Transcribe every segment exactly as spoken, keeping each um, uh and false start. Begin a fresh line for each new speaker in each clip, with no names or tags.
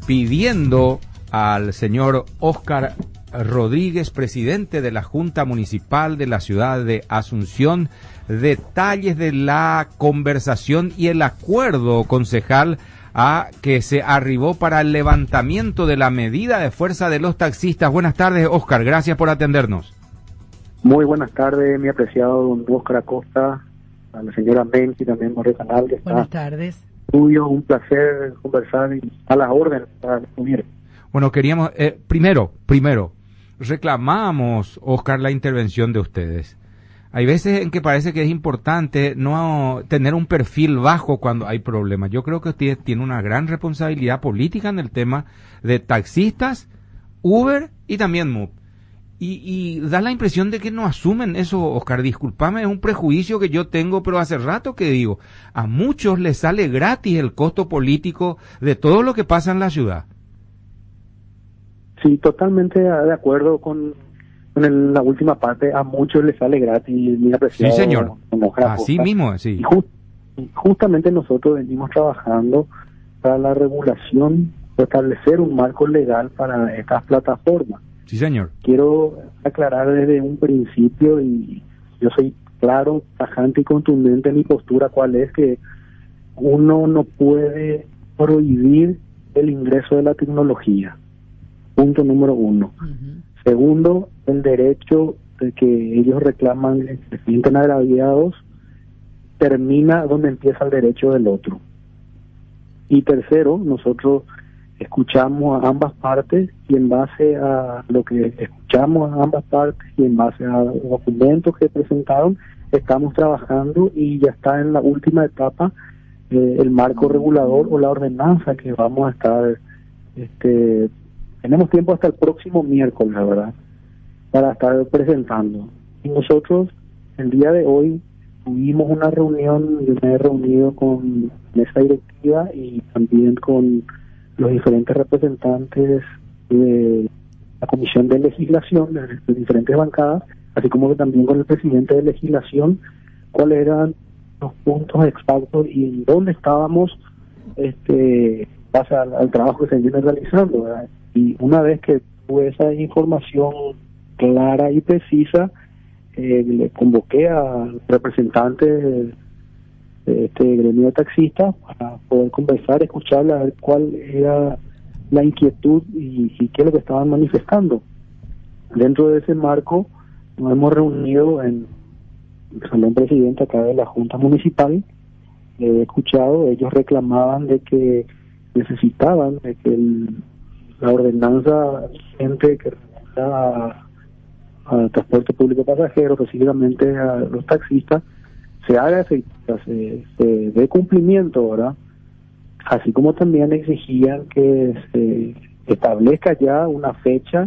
pidiendo al señor Óscar Rodríguez, presidente de la Junta Municipal de la ciudad de Asunción, detalles de la conversación y el acuerdo, concejal, a que se arribó para el levantamiento de la medida de fuerza de los taxistas. Buenas tardes, Óscar, gracias por atendernos.
Muy buenas tardes, mi apreciado don Óscar Acosta, a la señora Menchi, también Mario Canal, que está.
Buenas tardes.
Estudio, un placer conversar y a las órdenes para unir.
Bueno, queríamos, eh, primero, primero, reclamamos, Óscar, la intervención de ustedes. Hay veces en que parece que es importante no tener un perfil bajo cuando hay problemas. Yo creo que ustedes tienen una gran responsabilidad política en el tema de taxistas, Uber y también M U P. Y, y da la impresión de que no asumen eso, Óscar. Discúlpame, es un prejuicio que yo tengo, pero hace rato que digo, a muchos les sale gratis el costo político de todo lo que pasa en la ciudad.
Sí, totalmente de acuerdo con, con el, la última parte. A muchos les sale gratis, mi apreciado.
Sí, señor. Así mismo, sí.
Y just, justamente nosotros venimos trabajando para la regulación, establecer un marco legal para estas plataformas.
Sí, señor.
Quiero aclarar desde un principio, y yo soy claro, tajante y contundente en mi postura, cuál es que uno no puede prohibir el ingreso de la tecnología. Punto número uno. Uh-huh. Segundo, el derecho de que ellos reclaman, se sienten agraviados, termina donde empieza el derecho del otro. Y tercero, nosotros escuchamos a ambas partes y en base a lo que escuchamos a ambas partes y en base a los documentos que presentaron, estamos trabajando y ya está en la última etapa eh, el marco regulador o la ordenanza que vamos a estar, este, tenemos tiempo hasta el próximo miércoles, la verdad, para estar presentando. Y nosotros el día de hoy tuvimos una reunión, yo me he reunido con mesa directiva y también con los diferentes representantes de la Comisión de Legislación, de las diferentes bancadas, así como que también con el presidente de Legislación, cuáles eran los puntos exactos y en dónde estábamos este base al, al trabajo que se viene realizando, ¿verdad? Y una vez que tuve esa información clara y precisa, eh, le convoqué a representantes de este gremio de taxistas para poder conversar, escuchar, a ver cuál era la inquietud y, y qué es lo que estaban manifestando. Dentro de ese marco nos hemos reunido en el salón presidente acá de la Junta Municipal. He escuchado, ellos reclamaban de que necesitaban de que el, la ordenanza vigente que regula al transporte público pasajero, específicamente a los taxistas, se haga efectiva, se, se dé cumplimiento, ¿verdad? Así como también exigían que se establezca ya una fecha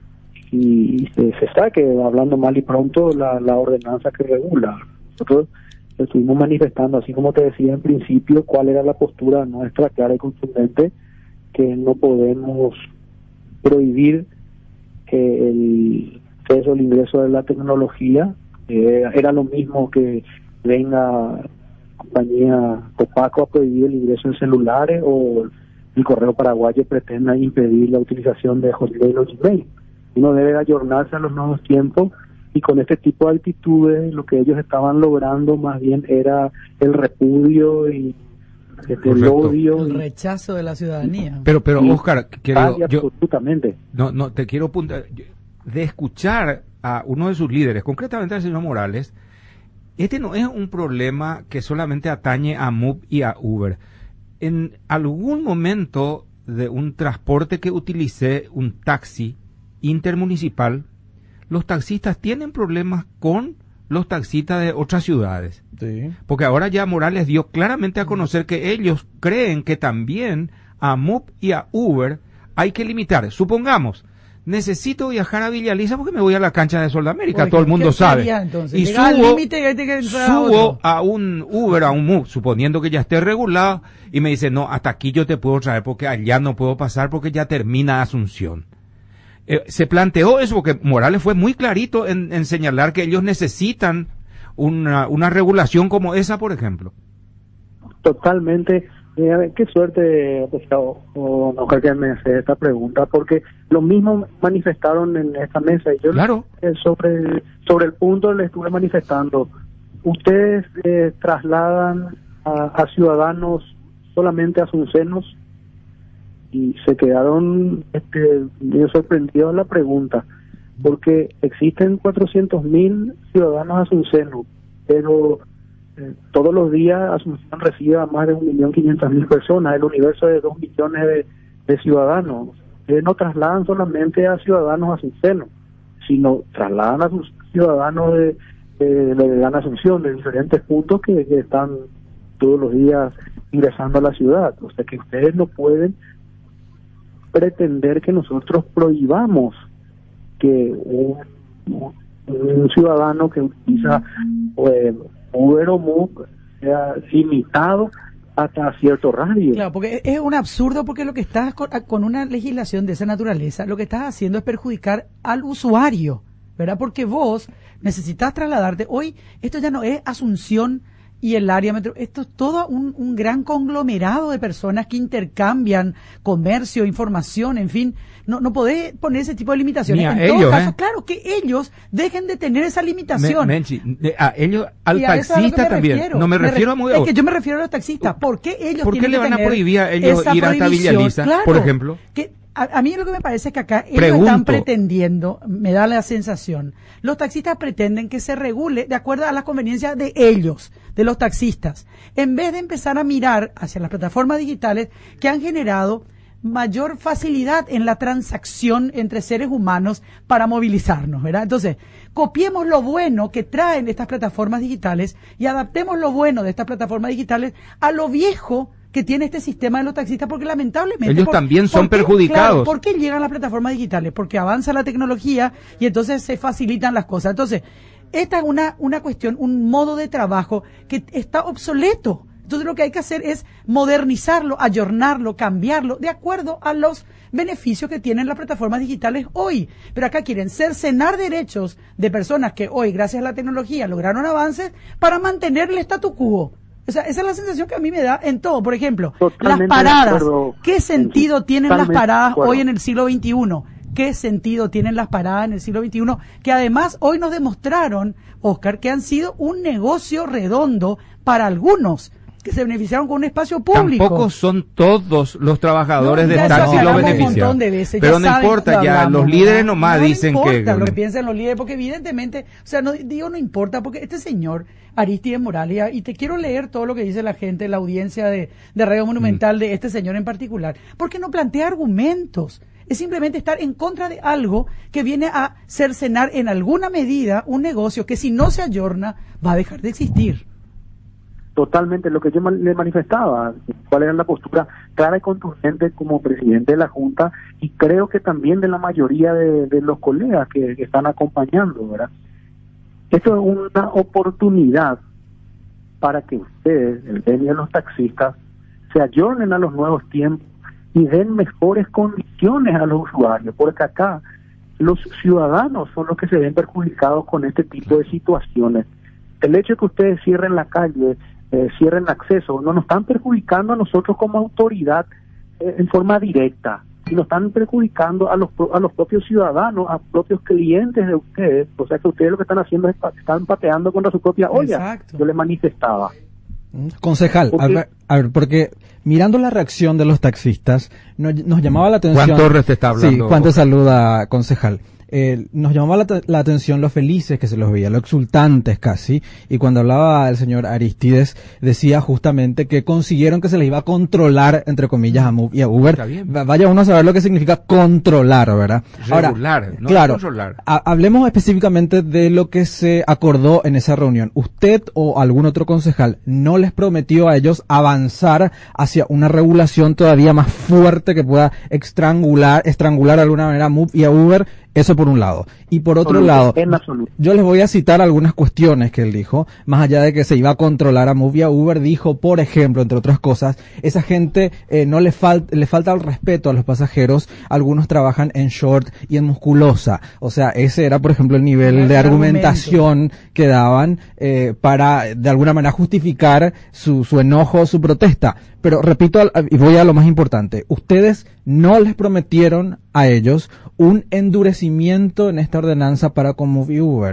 y, y se, se saque, hablando mal y pronto, la, la ordenanza que regula. Nosotros estuvimos manifestando, así como te decía en principio, cuál era la postura nuestra clara y contundente, que no podemos prohibir que el acceso al ingreso de la tecnología, eh, era lo mismo que venga compañía Copaco a prohibir el ingreso en celulares o el Correo Paraguayo pretenda impedir la utilización de Hotmail o Gmail. Uno debe ayornarse a los nuevos tiempos y con este tipo de actitudes lo que ellos estaban logrando más bien era el repudio y este, el odio.
El rechazo de la ciudadanía.
Pero, pero Óscar, quiero, yo,
absolutamente.
No, no, te quiero apuntar, de escuchar a uno de sus líderes, concretamente al señor Morales. Este no es un problema que solamente atañe a M U P y a Uber. En algún momento de un transporte que utilicé, un taxi intermunicipal, los taxistas tienen problemas con los taxistas de otras ciudades. Sí. Porque ahora ya Morales dio claramente a conocer que ellos creen que también a M U P y a Uber hay que limitar. Supongamos, necesito viajar a Villa Elisa porque me voy a la cancha de Sol de América, Oye, todo el mundo sabe. Y subo, que subo a, a un Uber, a un M U P, suponiendo que ya esté regulado, y me dice, no, hasta aquí yo te puedo traer porque allá no puedo pasar porque ya termina Asunción. Eh, se planteó eso porque Morales fue muy clarito en, en señalar que ellos necesitan una, una regulación como esa, por ejemplo.
Totalmente Eh, qué suerte, pues, o, o, Oscar, que me hace esta pregunta, porque lo mismo manifestaron en esta mesa y yo
claro.
eh, sobre, sobre el punto le estuve manifestando. Ustedes eh, trasladan a, a ciudadanos solamente asuncenos y se quedaron este, medio sorprendidos de la pregunta, porque existen cuatrocientos mil ciudadanos asuncenos, pero eh, todos los días Asunción recibe a más de un millón quinientas mil personas, el universo de dos millones de, de ciudadanos. Ustedes no trasladan solamente a ciudadanos asuncenos, sino trasladan a sus ciudadanos de, de, de la Gran Asunción, de diferentes puntos que, que están todos los días ingresando a la ciudad. O sea que ustedes no pueden pretender que nosotros prohibamos que un, un ciudadano que utiliza pues, Uber o Moove sea limitado hasta cierto radio.
Claro, porque es un absurdo, porque lo que estás con, con una legislación de esa naturaleza, lo que estás haciendo es perjudicar al usuario, ¿verdad? Porque vos necesitas trasladarte. Hoy esto ya no es Asunción y el área metro, esto es todo un, un gran conglomerado de personas que intercambian comercio, información, en fin, no no podés poner ese tipo de limitaciones.
Ni a
en
ellos,
todo caso,
¿eh?
claro, que ellos dejen de tener esa limitación.
Me, Menchi, de- a ellos, al
Y a eso es a lo que
taxista
me
también.
refiero.
No me,
Me
refiero
re-
a muy
Es que yo me refiero a los taxistas. ¿Por qué ellos
¿Por qué
tienen
le
que
van a
tener
prohibir a ellos
esa
ir hasta
prohibición?
Villa Elisa,
Claro,
por ejemplo?
Que a, a mí lo que me parece es que acá ellos
Pregunto.
están pretendiendo, me da la sensación, los taxistas pretenden que se regule de acuerdo a las conveniencias de ellos, de los taxistas, en vez de empezar a mirar hacia las plataformas digitales que han generado mayor facilidad en la transacción entre seres humanos para movilizarnos, ¿verdad? Entonces, copiemos lo bueno que traen estas plataformas digitales y adaptemos lo bueno de estas plataformas digitales a lo viejo que tiene este sistema de los taxistas, porque lamentablemente...
Ellos
por-
también son
¿por qué?
perjudicados.
Claro, ¿por qué llegan las plataformas digitales? Porque avanza la tecnología y entonces se facilitan las cosas. Entonces, esta es una, una cuestión, un modo de trabajo que está obsoleto. Entonces lo que hay que hacer es modernizarlo, ayornarlo, cambiarlo, de acuerdo a los beneficios que tienen las plataformas digitales hoy. Pero acá quieren cercenar derechos de personas que hoy, gracias a la tecnología, lograron avances para mantener el statu quo. O sea, esa es la sensación que a mí me da en todo. Por ejemplo,
Totalmente
las paradas.
de acuerdo.
¿Qué sentido tienen las
Totalmente
paradas
de acuerdo.
hoy en el siglo veintiuno? ¿Qué sentido tienen las paradas en el siglo veintiuno? Que además hoy nos demostraron, Oscar, que han sido un negocio redondo para algunos que se beneficiaron con un espacio público.
Tampoco son todos los trabajadores
No,
de
ya eso
taxi los
hablamos un
beneficiados.
montón de veces,
Pero
ya
no
saben,
importa,
lo
ya
hablamos,
los líderes
¿verdad?
nomás
No
dicen
importa
que...
lo que piensan los líderes, porque evidentemente, o sea, no digo no importa, porque este señor Aristides Morales, y te quiero leer todo lo que dice la gente, la audiencia de, de Radio Monumental, mm. de este señor en particular, porque no plantea argumentos. Es simplemente estar en contra de algo que viene a cercenar en alguna medida un negocio que si no se ayorna va a dejar de existir.
Totalmente, lo que yo le manifestaba, cuál era la postura clara y contundente como presidente de la Junta, y creo que también de la mayoría de, de los colegas que, que están acompañando, ¿verdad? Esto es una oportunidad para que ustedes, el gremio de los taxistas, se ayornen a los nuevos tiempos y den mejores condiciones a los usuarios, porque acá los ciudadanos son los que se ven perjudicados con este tipo de situaciones. El hecho de que ustedes cierren la calle, eh, cierren acceso, no nos están perjudicando a nosotros como autoridad eh, en forma directa, sino están perjudicando a los a los propios ciudadanos, a propios clientes de ustedes. O sea que ustedes lo que están haciendo es pa- están pateando contra su propia olla.
Exacto.
Yo les manifestaba.
Concejal, a ver, a ver, porque mirando la reacción de los taxistas, nos, nos llamaba la atención...
Juan Torres te está hablando.
Sí, Juan te saluda, concejal. Eh, nos llamaba la, la atención lo felices que se los veía, lo exultantes casi, y cuando hablaba el señor Aristides, decía justamente que consiguieron que se les iba a controlar, entre comillas, a Moove y a Uber. Va, vaya uno a saber lo que significa controlar, ¿verdad?
Regular,
Ahora,
no
claro,
controlar.
Ha, hablemos específicamente de lo que se acordó en esa reunión. ¿Usted o algún otro concejal no les prometió a ellos avanzar hacia una regulación todavía más fuerte que pueda estrangular, estrangular de alguna manera a Moove y a Uber Eso por un lado. Y por otro
Absoluto,
lado,
en absoluto.
yo les voy a citar algunas cuestiones que él dijo, más allá de que se iba a controlar a Move y a Uber, dijo, por ejemplo, entre otras cosas, esa gente eh, no le, fal le falta el respeto a los pasajeros, algunos trabajan en short y en musculosa. O sea, ese era, por ejemplo, el nivel
Ese
de
argumento.
argumentación que daban eh, para, de alguna manera, justificar su, su enojo, su protesta. Pero repito, y voy a lo más importante, ustedes no les prometieron a ellos un endurecimiento en esta ordenanza para con Move y Uber.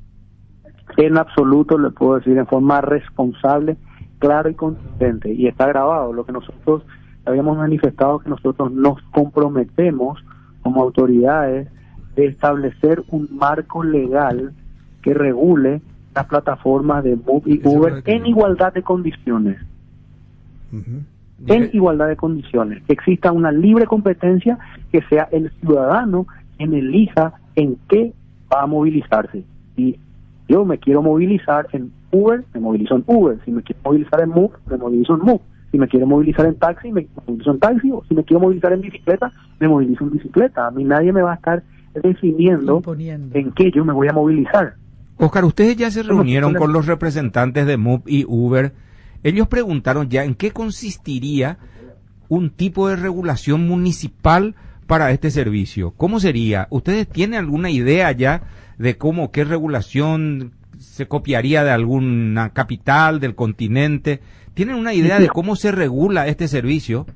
En absoluto, le puedo decir en forma responsable, clara y contundente, y está grabado lo que nosotros habíamos manifestado, que nosotros nos comprometemos como autoridades de establecer un marco legal que regule las plataformas de Move y
Eso
Uber
es lo que
en
yo-
igualdad de condiciones.
Uh-huh.
En igualdad de condiciones, que exista una libre competencia, que sea el ciudadano quien elija en qué va a movilizarse. Si yo me quiero movilizar en Uber, me movilizo en Uber. Si me quiero movilizar en Move, me movilizo en Move. Si me quiero movilizar en taxi, me movilizo en taxi. O si me quiero movilizar en bicicleta, me movilizo en bicicleta. A mí nadie me va a estar definiendo
Imponiendo.
en qué yo me voy a movilizar.
Oscar, ustedes ya se
Bueno,
reunieron
con
con
el-
los representantes de Move y Uber. Ellos preguntaron ya en qué consistiría un tipo de regulación municipal para este servicio. ¿Cómo sería? ¿Ustedes tienen alguna idea ya de cómo, qué regulación se copiaría de alguna capital, del continente? ¿Tienen una idea de cómo se regula este servicio?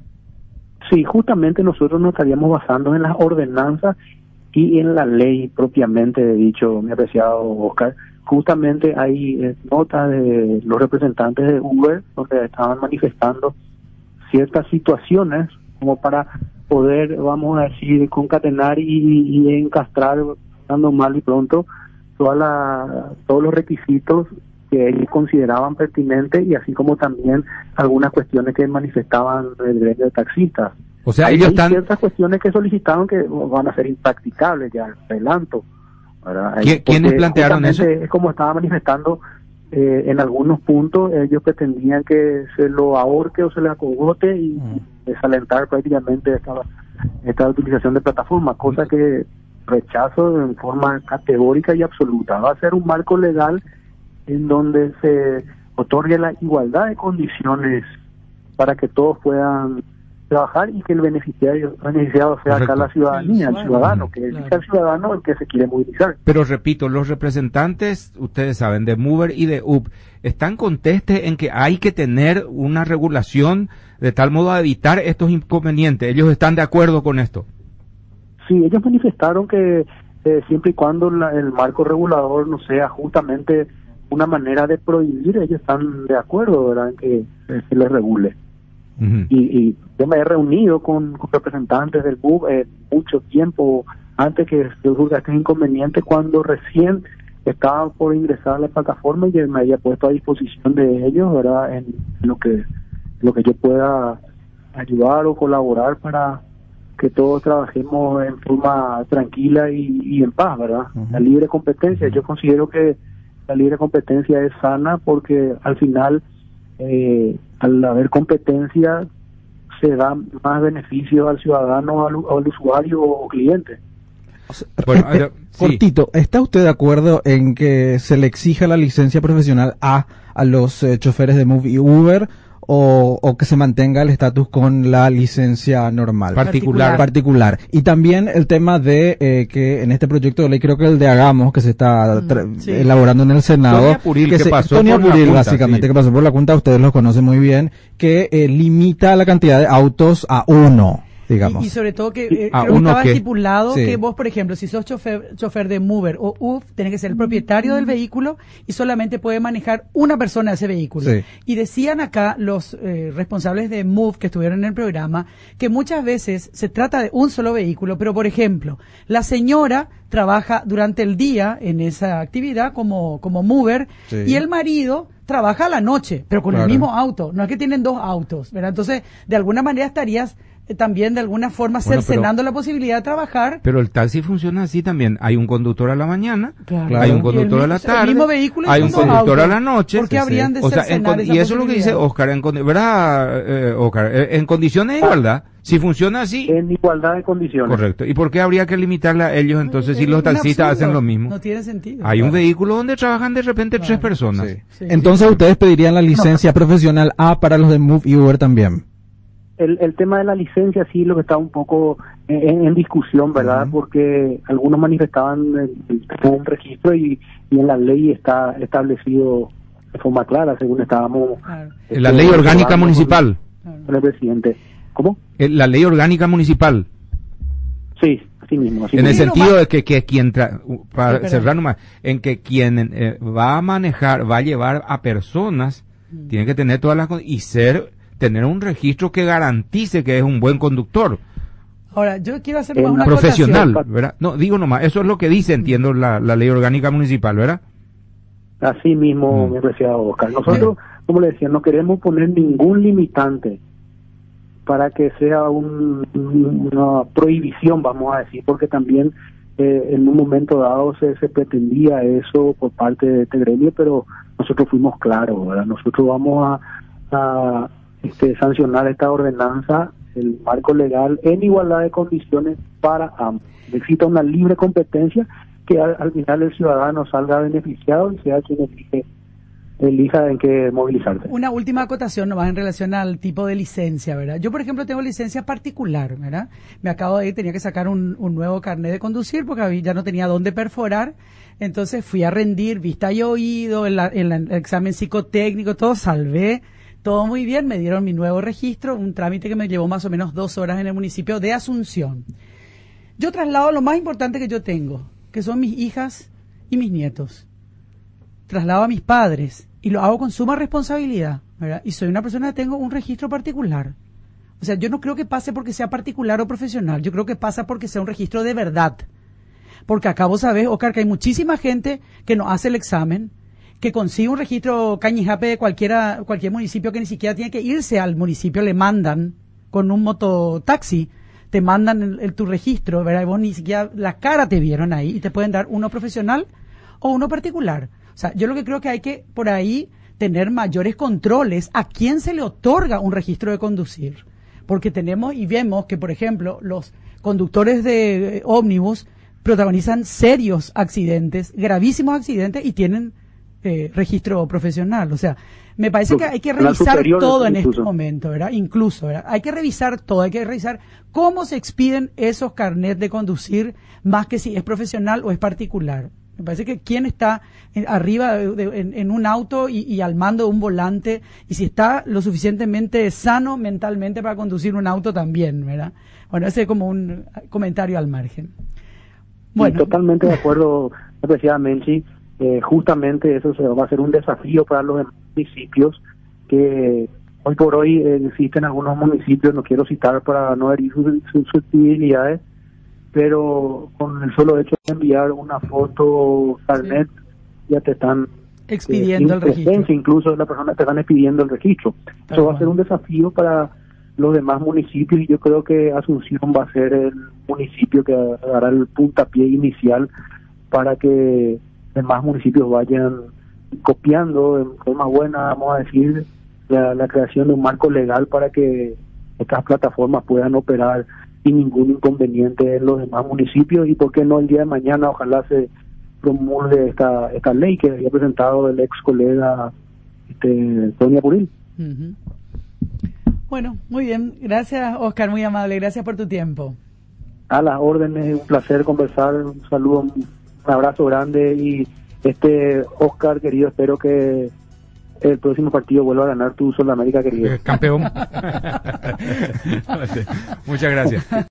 Sí, justamente nosotros nos estaríamos basando en las ordenanzas y en la ley propiamente dicho, mi apreciado Oscar. Justamente hay eh, notas de los representantes de Uber donde estaban manifestando ciertas situaciones como para poder, vamos a decir, concatenar y, y encastrar, dando mal y pronto, toda la, todos los requisitos que ellos consideraban pertinentes y así como también algunas cuestiones que manifestaban el gremio de taxistas.
O sea,
hay,
ellos
hay
están...
ciertas cuestiones que solicitaron que van a ser impracticables, ya adelanto, ¿verdad?
¿Qui- ¿Quiénes
Porque
plantearon eso?
justamente es como estaba manifestando, eh, en algunos puntos ellos pretendían que se lo ahorque o se le acogote y
Mm.
desalentar prácticamente esta, esta utilización de plataforma, cosa que rechazo en forma categórica y absoluta. Va a ser un marco legal en donde se otorgue la igualdad de condiciones para que todos puedan trabajar y que el beneficiario, beneficiado sea acá
Correcto.
la ciudadanía,
El
el ciudadano,
usuario.
que
Claro.
elija el ciudadano el que se quiere movilizar.
Pero repito, los representantes, ustedes saben, de Mover y de U P, están contestes en que hay que tener una regulación de tal modo a evitar estos inconvenientes. ¿Ellos están de acuerdo con esto?
Sí, ellos manifestaron que eh, siempre y cuando la- el marco regulador no sea justamente una manera de prohibir, ellos están de acuerdo, ¿verdad?, en que eh, se les regule.
Ujú.
Y, y yo me he reunido con, con representantes del B U B eh, mucho tiempo antes que surja este inconveniente, cuando recién estaba por ingresar a la plataforma y yo me había puesto a disposición de ellos, ¿verdad?, en lo que lo que yo pueda ayudar o colaborar para que todos trabajemos en forma tranquila y, y en paz, ¿verdad?
Uh-huh.
La libre competencia, yo considero que la libre competencia es sana porque al final, eh, al haber competencia, se da más beneficio al ciudadano, al, al usuario o cliente.
Bueno,
Eh,
ahora,
eh,
sí.
cortito, ¿está usted de acuerdo en que se le exija la licencia profesional A a los eh, choferes de Move y Uber o, o que se mantenga el estatus con la licencia normal?
Particular.
Particular. Y también el tema de eh, que en este proyecto de ley, creo que el de Hagamos, que se está tra-
Mm, sí.
elaborando en el Senado.
Tonia Puril, que
se-
pasó
Tonia
por la
Puril,
Junta,
básicamente,
sí.
que pasó por la Junta, ustedes lo conocen muy bien, que eh, limita la cantidad de autos a uno, digamos.
Y, y sobre todo que eh,
¿A
creo que
uno
estaba
qué?
estipulado
Sí.
que vos, por ejemplo, si sos chofer, chofer de Mover o U F, tenés que ser el propietario del vehículo y solamente puede manejar una persona ese vehículo.
Sí.
Y decían acá los eh, responsables de Move que estuvieron en el programa que muchas veces se trata de un solo vehículo, pero por ejemplo, la señora trabaja durante el día en esa actividad como, como mover
Sí.
y el marido trabaja a la noche, pero con
Claro.
el mismo auto. No es que tienen dos autos, ¿verdad? Entonces, de alguna manera estarías eh, también de alguna forma
Bueno,
cercenando
pero-
la posibilidad de trabajar.
Pero el taxi funciona así también. Hay un conductor a la mañana,
Claro.
hay un
Y el
conductor a
mi-
la
el
tarde,
mismo vehículo y
hay un
mismo
conductor
auto.
a la noche.
¿Por qué habrían de
O sea, en
cercenar
con-
esa
y eso es lo que dice
posibilidad?
Oscar, en, condi- ¿verdad, eh, Oscar? Eh, En condiciones de igualdad, si funciona así,
En igualdad de condiciones.
correcto. ¿Y por qué habría que limitarla a ellos entonces si
Es
los
un
taxistas
absurdo.
hacen lo mismo?
No tiene sentido.
Hay un
Claro.
vehículo donde trabajan de repente tres
Claro.
personas.
Sí.
Sí.
Entonces ustedes pedirían la licencia profesional A para los de Move y Uber también.
El, el tema de la licencia sí lo que está un poco en, en discusión, ¿verdad?
Ujú.
Porque algunos manifestaban el, el, el registro y, y en la ley está establecido de forma clara, según estábamos...
Claro,
En la
este,
ley orgánica
hablando
municipal.
claro.
Con el presidente. ¿Cómo?
En la ley orgánica municipal.
Sí, así mismo. Así
En el
mismo.
lo
sentido
más-
de que, que quien, tra- uh, para
Sí, perdón.
cerrar nomás, en que quien eh, va a manejar, va a llevar a personas,
Mm.
tiene que tener todas las con- y ser, tener un registro que garantice que es un buen conductor,
Ahora, yo quiero hacer
El
más una
profesional,
acotación.
¿verdad? No, digo nomás, eso es lo que dice, entiendo, la, la ley orgánica municipal, ¿verdad?
Así mismo,
Mm.
mi apreciado Oscar. Nosotros, como le decía, no queremos poner ningún limitante para que sea un- una prohibición, vamos a decir, porque también eh, en un momento dado se, se pretendía eso por parte de este gremio, pero nosotros fuimos claros, ¿verdad? Nosotros vamos a, a este, sancionar esta ordenanza, el marco legal, en igualdad de condiciones para ambos. Necesita una libre competencia que al, al final el ciudadano salga beneficiado y sea quien elige, elija en qué movilizarse.
Una última acotación nomás en relación al tipo de licencia, ¿verdad? Yo, por ejemplo, tengo licencia particular, ¿verdad? Me acabo de ir, tenía que sacar un, un nuevo carnet de conducir porque había- ya no tenía dónde perforar. Entonces fui a rendir vista y oído, el, el, el examen psicotécnico, todo salvé, todo muy bien. Me dieron mi nuevo registro, un trámite que me llevó más o menos dos horas en el municipio de Asunción. Yo traslado lo más importante que yo tengo, que son mis hijas y mis nietos. Traslado a mis padres y lo hago con suma responsabilidad, ¿verdad? Y soy una persona que tengo un registro particular. O sea, yo no creo que pase porque sea particular o profesional, yo creo que pasa porque sea un registro de verdad. Porque acá vos sabés, Oscar, que hay muchísima gente que no hace el examen, que consigue un registro cañijape de cualquiera, cualquier municipio que ni siquiera tiene que irse al municipio, le mandan con un mototaxi, te mandan el, el- tu registro, ¿verdad? Y vos ni siquiera la cara te vieron ahí y te pueden dar uno profesional o uno particular. O sea, yo lo que creo que hay que por ahí tener mayores controles a quién se le otorga un registro de conducir. Porque tenemos y vemos que, por ejemplo, los conductores de eh, ómnibus protagonizan serios accidentes, gravísimos accidentes y tienen eh, registro profesional. O sea, me parece que hay que
Penal
revisar
superior,
todo en este
incluso.
momento, ¿verdad? Incluso, ¿verdad? Hay que revisar todo, hay que revisar cómo se expiden esos carnets de conducir, más que si es profesional o es particular. Me parece que quién está en- arriba de- de- en, en un auto y, y al mando de un volante, y si está lo suficientemente sano mentalmente para conducir un auto también, ¿verdad? Bueno, ese es como un comentario al margen.
Sí, totalmente de acuerdo, apreciadamente. Eh, justamente eso se va a ser un desafío para los municipios que hoy por hoy eh, existen algunos municipios, no quiero citar para no herir sus sus susceptibilidades, pero con el solo hecho de enviar una foto carnet ya te están
Expidiendo
eh,
el
sin presencia,
registro.
incluso la persona te están expidiendo el registro.
Tal
Eso va a
cual.
ser un desafío para los demás municipios y yo creo que Asunción va a ser el municipio que dará el puntapié inicial para que demás municipios vayan copiando de forma buena, vamos a decir, la, la creación de un marco legal para que estas plataformas puedan operar sin ningún inconveniente en los demás municipios y por qué no el día de mañana ojalá se promulgue esta esta ley que había presentado el ex colega este, Tonia Puril.
Ujú. Bueno, muy bien. Gracias, Oscar, muy amable. Gracias por tu tiempo.
A las órdenes, un placer conversar, un saludo, un abrazo grande y este Oscar querido, espero que el próximo partido vuelva a ganar tu Sudamérica querido.
Eh, campeón. Muchas gracias.